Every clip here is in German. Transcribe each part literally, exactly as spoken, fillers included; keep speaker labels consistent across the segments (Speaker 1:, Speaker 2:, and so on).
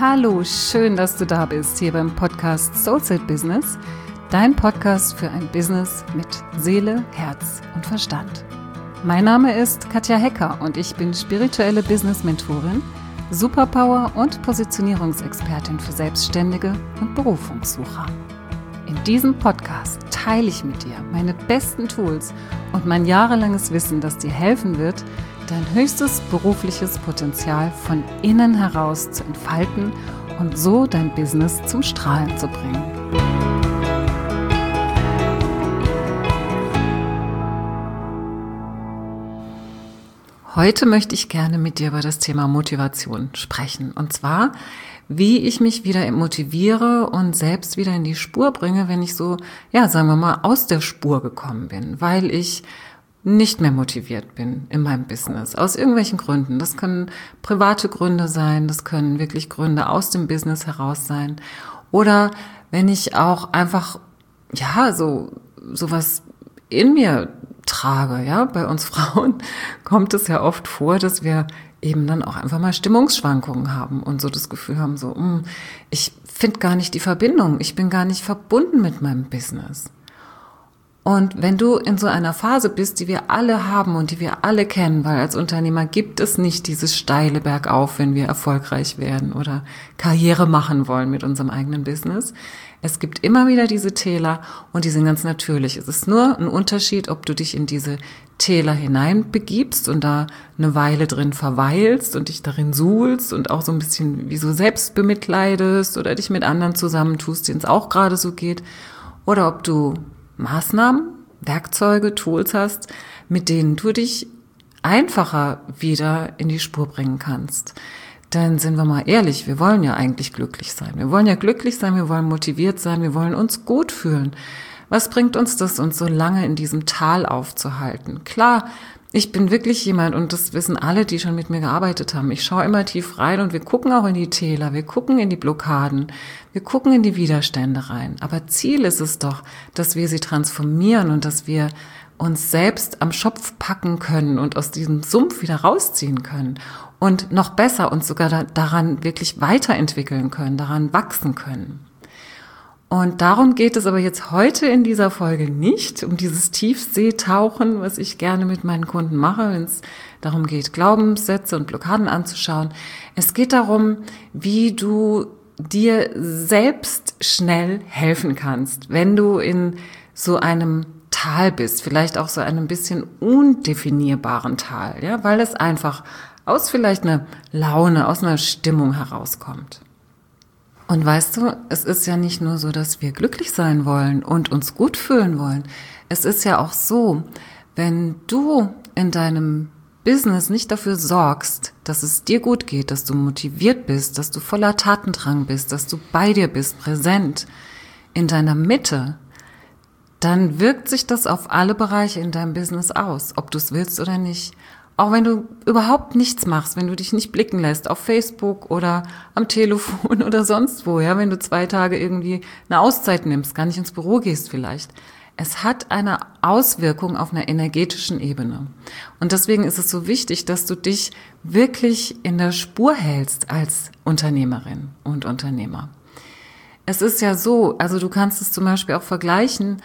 Speaker 1: Hallo, schön, dass du da bist, hier beim Podcast Soulset Business, dein Podcast für ein Business mit Seele, Herz und Verstand. Mein Name ist Katja Hecker und ich bin spirituelle Business-Mentorin, Superpower- und Positionierungsexpertin für Selbstständige und Berufungssucher. In diesem Podcast teile ich mit dir meine besten Tools und mein jahrelanges Wissen, das dir helfen wird, dein höchstes berufliches Potenzial von innen heraus zu entfalten und so dein Business zum Strahlen zu bringen. Heute möchte ich gerne mit dir über das Thema Motivation sprechen. Und zwar, wie ich mich wieder motiviere und selbst wieder in die Spur bringe, wenn ich so, ja, sagen wir mal, aus der Spur gekommen bin, weil ich nicht mehr motiviert bin in meinem Business, aus irgendwelchen Gründen. Das können private Gründe sein, das können wirklich Gründe aus dem Business heraus sein. Oder wenn ich auch einfach, ja, so sowas in mir trage, ja, bei uns Frauen kommt es ja oft vor, dass wir eben dann auch einfach mal Stimmungsschwankungen haben und so das Gefühl haben, so, mh, ich finde gar nicht die Verbindung, ich bin gar nicht verbunden mit meinem Business. Und wenn du in so einer Phase bist, die wir alle haben und die wir alle kennen, weil als Unternehmer gibt es nicht dieses steile Bergauf, wenn wir erfolgreich werden oder Karriere machen wollen mit unserem eigenen Business. Es gibt immer wieder diese Täler und die sind ganz natürlich. Es ist nur ein Unterschied, ob du dich in diese Täler hineinbegibst und da eine Weile drin verweilst und dich darin suhlst und auch so ein bisschen wie so selbst bemitleidest oder dich mit anderen zusammentust, denen es auch gerade so geht, oder ob du Maßnahmen, Werkzeuge, Tools hast, mit denen du dich einfacher wieder in die Spur bringen kannst. Denn sind wir mal ehrlich, wir wollen ja eigentlich glücklich sein. Wir wollen ja glücklich sein, wir wollen motiviert sein, wir wollen uns gut fühlen. Was bringt uns das, uns so lange in diesem Tal aufzuhalten? Klar, ich bin wirklich jemand, und das wissen alle, die schon mit mir gearbeitet haben, ich schaue immer tief rein und wir gucken auch in die Täler, wir gucken in die Blockaden, wir gucken in die Widerstände rein. Aber Ziel ist es doch, dass wir sie transformieren und dass wir uns selbst am Schopf packen können und aus diesem Sumpf wieder rausziehen können und noch besser uns sogar da, daran wirklich weiterentwickeln können, daran wachsen können. Und darum geht es aber jetzt heute in dieser Folge nicht, um dieses Tiefseetauchen, was ich gerne mit meinen Kunden mache, wenn es darum geht, Glaubenssätze und Blockaden anzuschauen. Es geht darum, wie du dir selbst schnell helfen kannst, wenn du in so einem Tal bist, vielleicht auch so einem bisschen undefinierbaren Tal, ja, weil es einfach aus vielleicht einer Laune, aus einer Stimmung herauskommt. Und weißt du, es ist ja nicht nur so, dass wir glücklich sein wollen und uns gut fühlen wollen. Es ist ja auch so, wenn du in deinem Business nicht dafür sorgst, dass es dir gut geht, dass du motiviert bist, dass du voller Tatendrang bist, dass du bei dir bist, präsent, in deiner Mitte, dann wirkt sich das auf alle Bereiche in deinem Business aus, ob du es willst oder nicht. Auch wenn du überhaupt nichts machst, wenn du dich nicht blicken lässt auf Facebook oder am Telefon oder sonst wo, ja, wenn du zwei Tage irgendwie eine Auszeit nimmst, gar nicht ins Büro gehst vielleicht. Es hat eine Auswirkung auf einer energetischen Ebene. Und deswegen ist es so wichtig, dass du dich wirklich in der Spur hältst als Unternehmerin und Unternehmer. Es ist ja so, also du kannst es zum Beispiel auch vergleichen.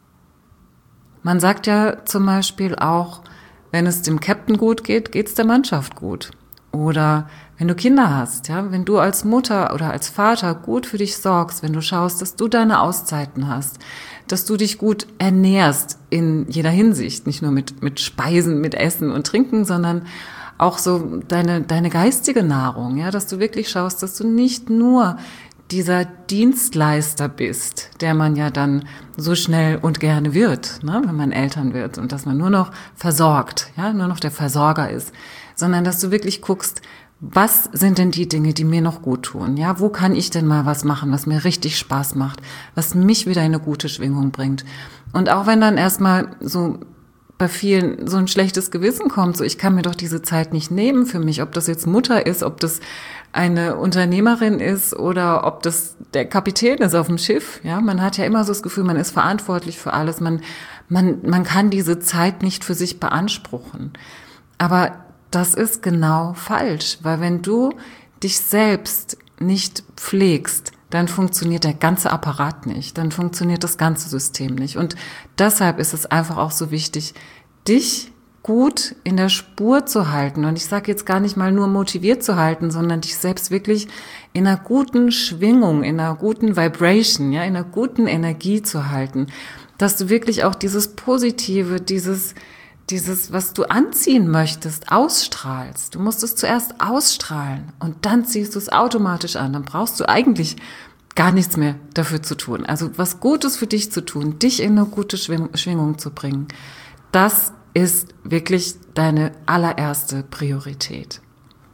Speaker 1: Man sagt ja zum Beispiel auch, wenn es dem Captain gut geht, geht's der Mannschaft gut. Oder wenn du Kinder hast, ja, wenn du als Mutter oder als Vater gut für dich sorgst, wenn du schaust, dass du deine Auszeiten hast, dass du dich gut ernährst in jeder Hinsicht, nicht nur mit mit Speisen, mit Essen und Trinken, sondern auch so deine deine geistige Nahrung, ja, dass du wirklich schaust, dass du nicht nur dieser Dienstleister bist, der man ja dann so schnell und gerne wird, ne, wenn man Eltern wird, und dass man nur noch versorgt, ja, nur noch der Versorger ist, sondern dass du wirklich guckst, was sind denn die Dinge, die mir noch gut tun, ja, wo kann ich denn mal was machen, was mir richtig Spaß macht, was mich wieder in eine gute Schwingung bringt. Und auch wenn dann erstmal so bei vielen so ein schlechtes Gewissen kommt, so ich kann mir doch diese Zeit nicht nehmen für mich, ob das jetzt Mutter ist, ob das eine Unternehmerin ist oder ob das der Kapitän ist auf dem Schiff, ja, man hat ja immer so das Gefühl, man ist verantwortlich für alles, man man man kann diese Zeit nicht für sich beanspruchen. Aber das ist genau falsch, weil wenn du dich selbst nicht pflegst, dann funktioniert der ganze Apparat nicht, dann funktioniert das ganze System nicht. Und deshalb ist es einfach auch so wichtig, dich gut in der Spur zu halten. Und ich sage jetzt gar nicht mal nur motiviert zu halten, sondern dich selbst wirklich in einer guten Schwingung, in einer guten Vibration, ja, in einer guten Energie zu halten. Dass du wirklich auch dieses Positive, dieses, dieses, was du anziehen möchtest, ausstrahlst. Du musst es zuerst ausstrahlen und dann ziehst du es automatisch an. Dann brauchst du eigentlich gar nichts mehr dafür zu tun. Also was Gutes für dich zu tun, dich in eine gute Schwingung zu bringen, das ist wirklich deine allererste Priorität.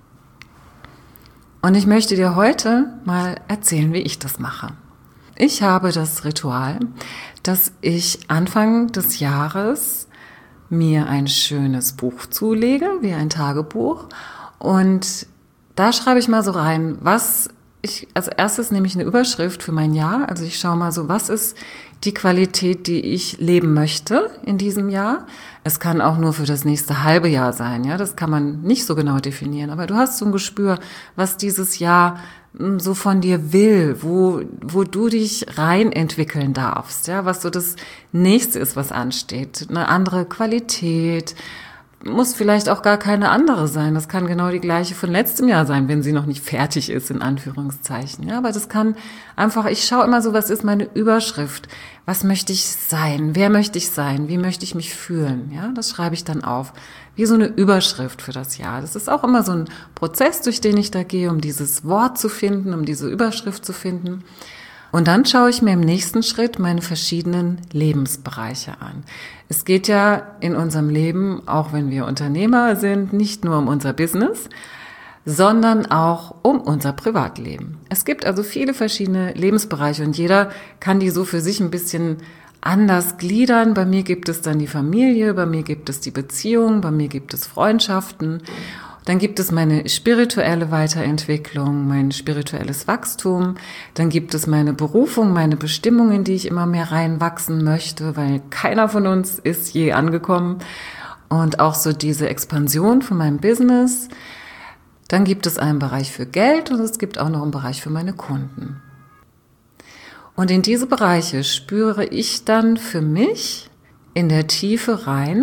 Speaker 1: Und ich möchte dir heute mal erzählen, wie ich das mache. Ich habe das Ritual, dass ich Anfang des Jahres mir ein schönes Buch zulege, wie ein Tagebuch. Und da schreibe ich mal so rein, was ich, als erstes nehme ich eine Überschrift für mein Jahr. Also ich schaue mal so, was ist die Qualität, die ich leben möchte in diesem Jahr. Es kann auch nur für das nächste halbe Jahr sein, ja, das kann man nicht so genau definieren, aber du hast so ein Gespür, was dieses Jahr so von dir will, wo, wo du dich rein entwickeln darfst, ja, was so das nächste ist, was ansteht. Eine andere Qualität, muss vielleicht auch gar keine andere sein. Das kann genau die gleiche von letztem Jahr sein, wenn sie noch nicht fertig ist, in Anführungszeichen. Ja, aber das kann einfach, ich schaue immer so, was ist meine Überschrift? Was möchte ich sein? Wer möchte ich sein? Wie möchte ich mich fühlen? Ja, das schreibe ich dann auf. Wie so eine Überschrift für das Jahr. Das ist auch immer so ein Prozess, durch den ich da gehe, um dieses Wort zu finden, um diese Überschrift zu finden. Und dann schaue ich mir im nächsten Schritt meine verschiedenen Lebensbereiche an. Es geht ja in unserem Leben, auch wenn wir Unternehmer sind, nicht nur um unser Business, sondern auch um unser Privatleben. Es gibt also viele verschiedene Lebensbereiche und jeder kann die so für sich ein bisschen anders gliedern. Bei mir gibt es dann die Familie, bei mir gibt es die Beziehung, bei mir gibt es Freundschaften. Dann gibt es meine spirituelle Weiterentwicklung, mein spirituelles Wachstum. Dann gibt es meine Berufung, meine Bestimmung, in die ich immer mehr reinwachsen möchte, weil keiner von uns ist je angekommen. Und auch so diese Expansion von meinem Business. Dann gibt es einen Bereich für Geld und es gibt auch noch einen Bereich für meine Kunden. Und in diese Bereiche spüre ich dann für mich in der Tiefe rein,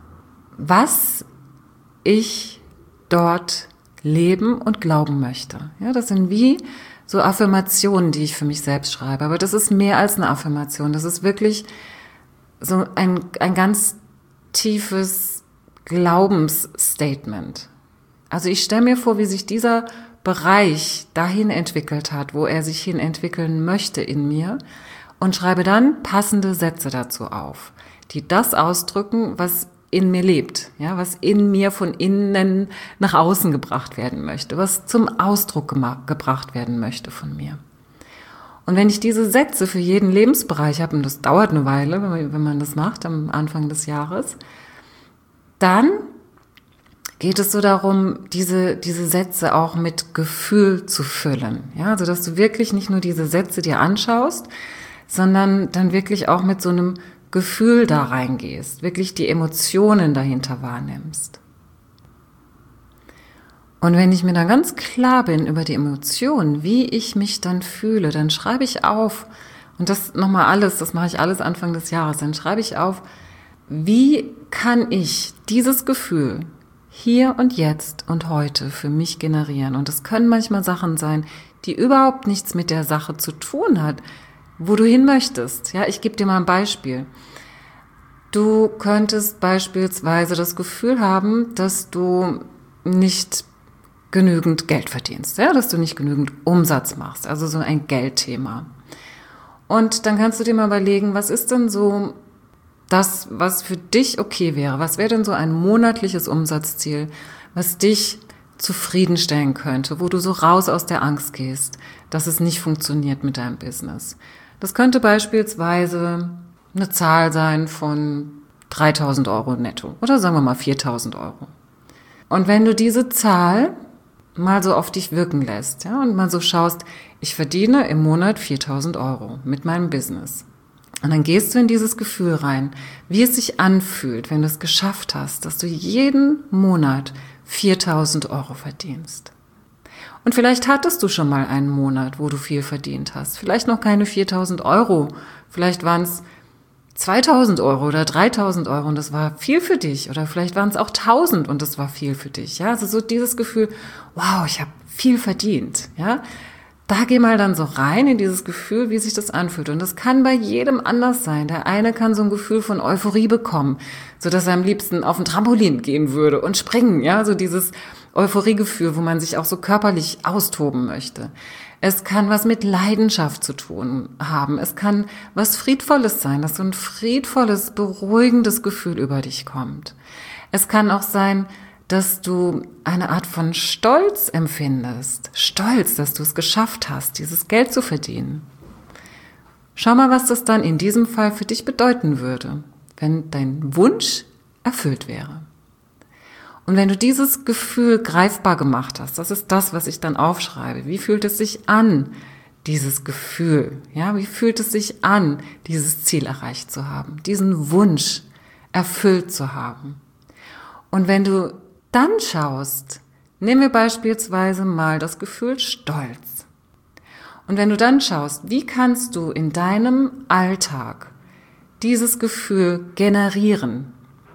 Speaker 1: was ich dort leben und glauben möchte. Ja, das sind wie so Affirmationen, die ich für mich selbst schreibe. Aber das ist mehr als eine Affirmation. Das ist wirklich so ein, ein ganz tiefes Glaubensstatement. Also ich stelle mir vor, wie sich dieser Bereich dahin entwickelt hat, wo er sich hin entwickeln möchte in mir und schreibe dann passende Sätze dazu auf, die das ausdrücken, was in mir lebt, ja, was in mir von innen nach außen gebracht werden möchte, was zum Ausdruck gema- gebracht werden möchte von mir. Und wenn ich diese Sätze für jeden Lebensbereich habe, und das dauert eine Weile, wenn man, wenn man das macht am Anfang des Jahres, dann geht es so darum, diese, diese Sätze auch mit Gefühl zu füllen, ja, also dass du wirklich nicht nur diese Sätze dir anschaust, sondern dann wirklich auch mit so einem Gefühl da reingehst, wirklich die Emotionen dahinter wahrnimmst. Und wenn ich mir dann ganz klar bin über die Emotionen, wie ich mich dann fühle, dann schreibe ich auf, und das nochmal alles, das mache ich alles Anfang des Jahres, dann schreibe ich auf, wie kann ich dieses Gefühl hier und jetzt und heute für mich generieren? Und es können manchmal Sachen sein, die überhaupt nichts mit der Sache zu tun hat, wo du hin möchtest. Ja, ich gebe dir mal ein Beispiel. Du könntest beispielsweise das Gefühl haben, dass du nicht genügend Geld verdienst, ja, dass du nicht genügend Umsatz machst, also so ein Geldthema. Und dann kannst du dir mal überlegen, was ist denn so das, was für dich okay wäre? Was wäre denn so ein monatliches Umsatzziel, was dich zufriedenstellen könnte, wo du so raus aus der Angst gehst, dass es nicht funktioniert mit deinem Business? Das könnte beispielsweise eine Zahl sein von dreitausend Euro netto oder sagen wir mal viertausend Euro. Und wenn du diese Zahl mal so auf dich wirken lässt, ja, und mal so schaust, ich verdiene im Monat viertausend Euro mit meinem Business. Und dann gehst du in dieses Gefühl rein, wie es sich anfühlt, wenn du es geschafft hast, dass du jeden Monat viertausend Euro verdienst. Und vielleicht hattest du schon mal einen Monat, wo du viel verdient hast. Vielleicht noch keine viertausend Euro. Vielleicht waren es zweitausend Euro oder dreitausend Euro und das war viel für dich. Oder vielleicht waren es auch tausend und das war viel für dich. Ja, also so dieses Gefühl, wow, ich habe viel verdient. Ja, da geh mal dann so rein in dieses Gefühl, wie sich das anfühlt. Und das kann bei jedem anders sein. Der eine kann so ein Gefühl von Euphorie bekommen, so dass er am liebsten auf ein Trampolin gehen würde und springen. Ja, so dieses Euphoriegefühl, wo man sich auch so körperlich austoben möchte. Es kann was mit Leidenschaft zu tun haben. Es kann was Friedvolles sein, dass so ein friedvolles, beruhigendes Gefühl über dich kommt. Es kann auch sein, dass du eine Art von Stolz empfindest. Stolz, dass du es geschafft hast, dieses Geld zu verdienen. Schau mal, was das dann in diesem Fall für dich bedeuten würde, wenn dein Wunsch erfüllt wäre. Und wenn du dieses Gefühl greifbar gemacht hast, das ist das, was ich dann aufschreibe. Wie fühlt es sich an, dieses Gefühl? Ja, wie fühlt es sich an, dieses Ziel erreicht zu haben, diesen Wunsch erfüllt zu haben? Und wenn du dann schaust, nehmen wir beispielsweise mal das Gefühl Stolz. Und wenn du dann schaust, wie kannst du in deinem Alltag dieses Gefühl generieren?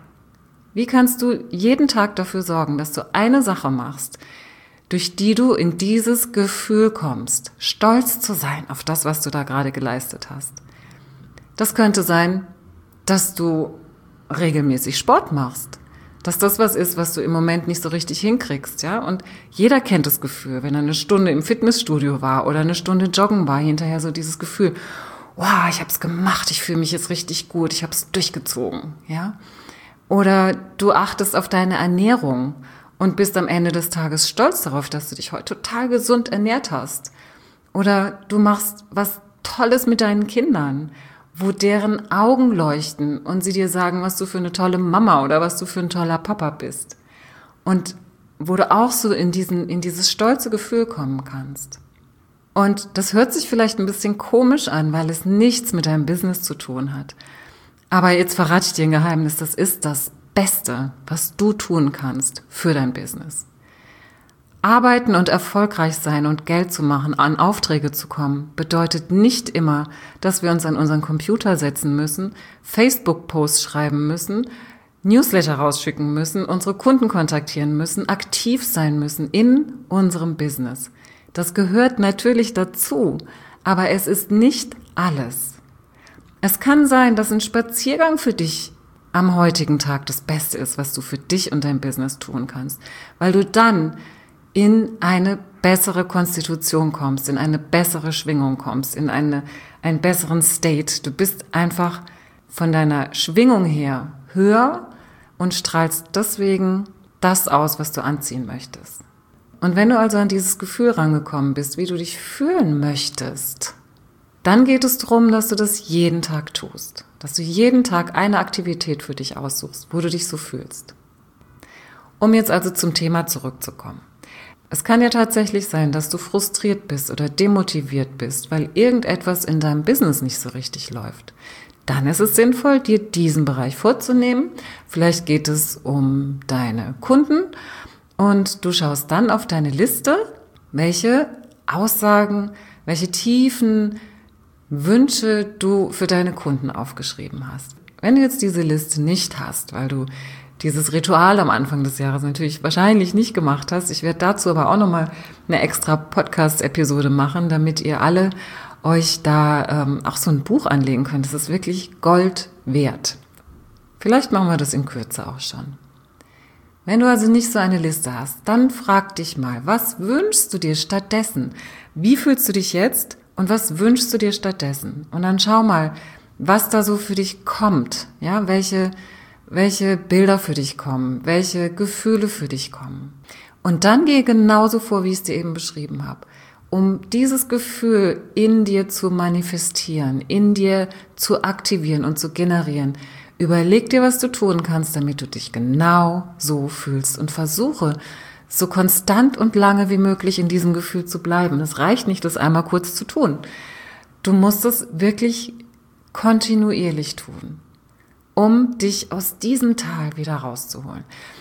Speaker 1: Wie kannst du jeden Tag dafür sorgen, dass du eine Sache machst, durch die du in dieses Gefühl kommst, stolz zu sein auf das, was du da gerade geleistet hast? Das könnte sein, dass du regelmäßig Sport machst, dass das was ist, was du im Moment nicht so richtig hinkriegst, ja? Und jeder kennt das Gefühl, wenn er eine Stunde im Fitnessstudio war oder eine Stunde joggen war, hinterher so dieses Gefühl, wow, ich habe es gemacht, ich fühle mich jetzt richtig gut, ich habe es durchgezogen, ja? Oder du achtest auf deine Ernährung und bist am Ende des Tages stolz darauf, dass du dich heute total gesund ernährt hast. Oder du machst was Tolles mit deinen Kindern, wo deren Augen leuchten und sie dir sagen, was du für eine tolle Mama oder was du für ein toller Papa bist. Und wo du auch so in diesen, in dieses stolze Gefühl kommen kannst. Und das hört sich vielleicht ein bisschen komisch an, weil es nichts mit deinem Business zu tun hat. Aber jetzt verrate ich dir ein Geheimnis, das ist das Beste, was du tun kannst für dein Business. Arbeiten und erfolgreich sein und Geld zu machen, an Aufträge zu kommen, bedeutet nicht immer, dass wir uns an unseren Computer setzen müssen, Facebook-Posts schreiben müssen, Newsletter rausschicken müssen, unsere Kunden kontaktieren müssen, aktiv sein müssen in unserem Business. Das gehört natürlich dazu, aber es ist nicht alles. Es kann sein, dass ein Spaziergang für dich am heutigen Tag das Beste ist, was du für dich und dein Business tun kannst, weil du dann in eine bessere Konstitution kommst, in eine bessere Schwingung kommst, in eine, einen besseren State. Du bist einfach von deiner Schwingung her höher und strahlst deswegen das aus, was du anziehen möchtest. Und wenn du also an dieses Gefühl rangekommen bist, wie du dich fühlen möchtest, dann geht es darum, dass du das jeden Tag tust, dass du jeden Tag eine Aktivität für dich aussuchst, wo du dich so fühlst. Um jetzt also zum Thema zurückzukommen. Es kann ja tatsächlich sein, dass du frustriert bist oder demotiviert bist, weil irgendetwas in deinem Business nicht so richtig läuft. Dann ist es sinnvoll, dir diesen Bereich vorzunehmen. Vielleicht geht es um deine Kunden und du schaust dann auf deine Liste, welche Aussagen, welche tiefen Wünsche du für deine Kunden aufgeschrieben hast. Wenn du jetzt diese Liste nicht hast, weil du dieses Ritual am Anfang des Jahres natürlich wahrscheinlich nicht gemacht hast, ich werde dazu aber auch nochmal eine extra Podcast-Episode machen, damit ihr alle euch da ähm, auch so ein Buch anlegen könnt. Das ist wirklich Gold wert. Vielleicht machen wir das in Kürze auch schon. Wenn du also nicht so eine Liste hast, dann frag dich mal, was wünschst du dir stattdessen? Wie fühlst du dich jetzt? Und was wünschst du dir stattdessen? Und dann schau mal, was da so für dich kommt, ja, welche, welche Bilder für dich kommen, welche Gefühle für dich kommen. Und dann gehe genauso vor, wie ich es dir eben beschrieben habe, um dieses Gefühl in dir zu manifestieren, in dir zu aktivieren und zu generieren. Überleg dir, was du tun kannst, damit du dich genau so fühlst und versuche, so konstant und lange wie möglich in diesem Gefühl zu bleiben. Es reicht nicht, das einmal kurz zu tun. Du musst es wirklich kontinuierlich tun, um dich aus diesem Tal wieder rauszuholen.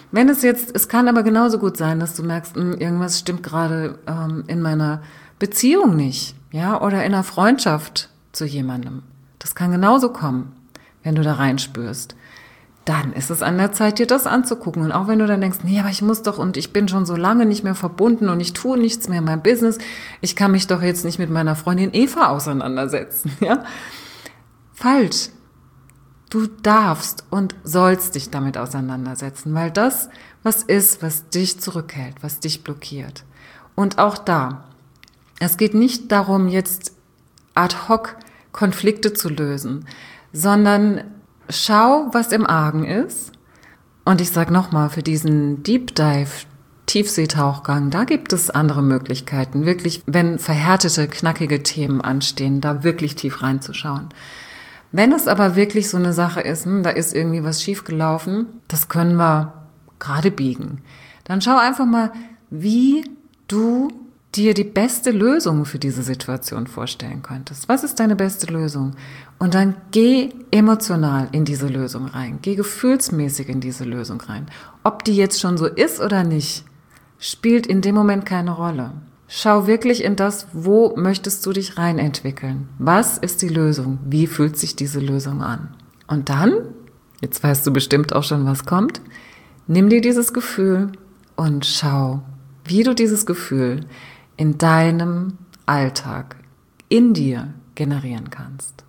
Speaker 1: Wenn es jetzt, es kann aber genauso gut sein, dass du merkst, mh, irgendwas stimmt gerade ähm, in meiner Beziehung nicht, ja, oder in einer Freundschaft zu jemandem. Das kann genauso kommen, wenn du da reinspürst. Dann ist es an der Zeit, dir das anzugucken. Und auch wenn du dann denkst, nee, aber ich muss doch und ich bin schon so lange nicht mehr verbunden und ich tue nichts mehr in meinem Business. Ich kann mich doch jetzt nicht mit meiner Freundin Eva auseinandersetzen, ja? Falsch. Du darfst und sollst dich damit auseinandersetzen, weil das was ist, was dich zurückhält, was dich blockiert. Und auch da, es geht nicht darum, jetzt ad hoc Konflikte zu lösen, sondern schau, was im Argen ist. Und ich sage nochmal, für diesen Deep Dive, Tiefseetauchgang, da gibt es andere Möglichkeiten, wirklich, wenn verhärtete, knackige Themen anstehen, da wirklich tief reinzuschauen. Wenn es aber wirklich so eine Sache ist, hm, da ist irgendwie was schiefgelaufen, das können wir gerade biegen. Dann schau einfach mal, wie du dir die beste Lösung für diese Situation vorstellen könntest. Was ist deine beste Lösung? Und dann geh emotional in diese Lösung rein. Geh gefühlsmäßig in diese Lösung rein. Ob die jetzt schon so ist oder nicht, spielt in dem Moment keine Rolle. Schau wirklich in das, wo möchtest du dich reinentwickeln? Was ist die Lösung? Wie fühlt sich diese Lösung an? Und dann, jetzt weißt du bestimmt auch schon, was kommt, nimm dir dieses Gefühl und schau, wie du dieses Gefühl in deinem Alltag, in dir generieren kannst.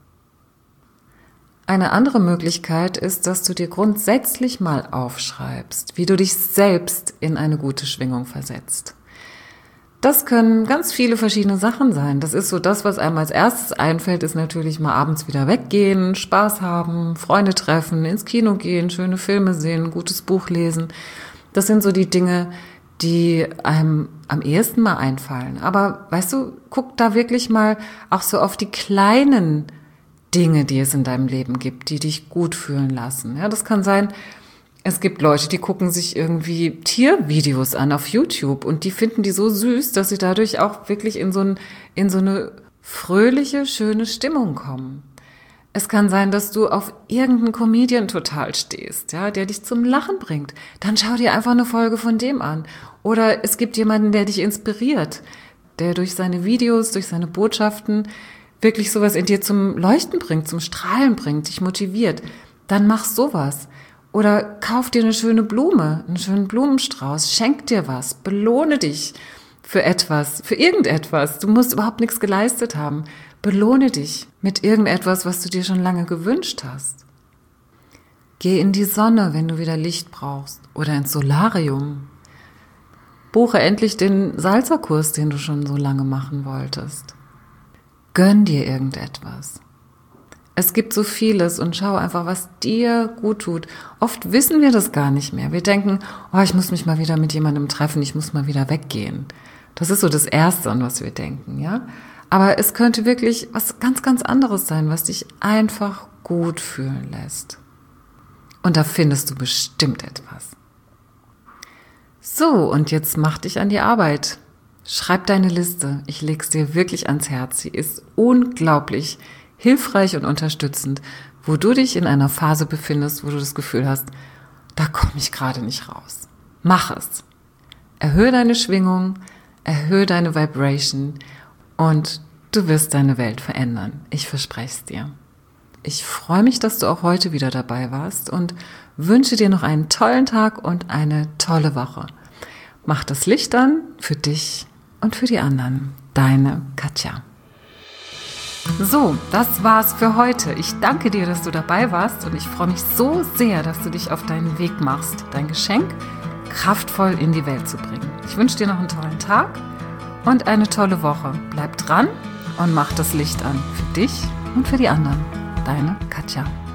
Speaker 1: Eine andere Möglichkeit ist, dass du dir grundsätzlich mal aufschreibst, wie du dich selbst in eine gute Schwingung versetzt. Das können ganz viele verschiedene Sachen sein. Das ist so das, was einem als erstes einfällt, ist natürlich mal abends wieder weggehen, Spaß haben, Freunde treffen, ins Kino gehen, schöne Filme sehen, ein gutes Buch lesen. Das sind so die Dinge, die einem am ehesten mal einfallen. Aber weißt du, guck da wirklich mal auch so auf die kleinen Dinge, die es in deinem Leben gibt, die dich gut fühlen lassen. Ja, das kann sein, es gibt Leute, die gucken sich irgendwie Tiervideos an auf YouTube und die finden die so süß, dass sie dadurch auch wirklich in so, ein, in so eine fröhliche, schöne Stimmung kommen. Es kann sein, dass du auf irgendeinen Comedian total stehst, ja, der dich zum Lachen bringt. Dann schau dir einfach eine Folge von dem an. Oder es gibt jemanden, der dich inspiriert, der durch seine Videos, durch seine Botschaften wirklich sowas in dir zum Leuchten bringt, zum Strahlen bringt, dich motiviert. Dann mach sowas. Oder kauf dir eine schöne Blume, einen schönen Blumenstrauß, schenk dir was, belohne dich für etwas, für irgendetwas. Du musst überhaupt nichts geleistet haben. Belohne dich mit irgendetwas, was du dir schon lange gewünscht hast. Geh in die Sonne, wenn du wieder Licht brauchst, oder ins Solarium. Buche endlich den Salzerkurs, den du schon so lange machen wolltest. Gönn dir irgendetwas. Es gibt so vieles und schau einfach, was dir gut tut. Oft wissen wir das gar nicht mehr. Wir denken, oh, ich muss mich mal wieder mit jemandem treffen, ich muss mal wieder weggehen. Das ist so das Erste, an was wir denken, ja. Aber es könnte wirklich was ganz, ganz anderes sein, was dich einfach gut fühlen lässt. Und da findest du bestimmt etwas. So, und jetzt mach dich an die Arbeit. Schreib deine Liste. Ich leg's dir wirklich ans Herz. Sie ist unglaublich hilfreich und unterstützend, wo du dich in einer Phase befindest, wo du das Gefühl hast, da komme ich gerade nicht raus. Mach es. Erhöhe deine Schwingung, erhöhe deine Vibration und du wirst deine Welt verändern. Ich verspreche es dir. Ich freue mich, dass du auch heute wieder dabei warst und wünsche dir noch einen tollen Tag und eine tolle Woche. Mach das Licht an für dich und für die anderen. Deine Katja. So, das war's für heute. Ich danke dir, dass du dabei warst und ich freue mich so sehr, dass du dich auf deinen Weg machst, dein Geschenk kraftvoll in die Welt zu bringen. Ich wünsche dir noch einen tollen Tag und eine tolle Woche. Bleib dran und mach das Licht an für dich und für die anderen. Deine Katja.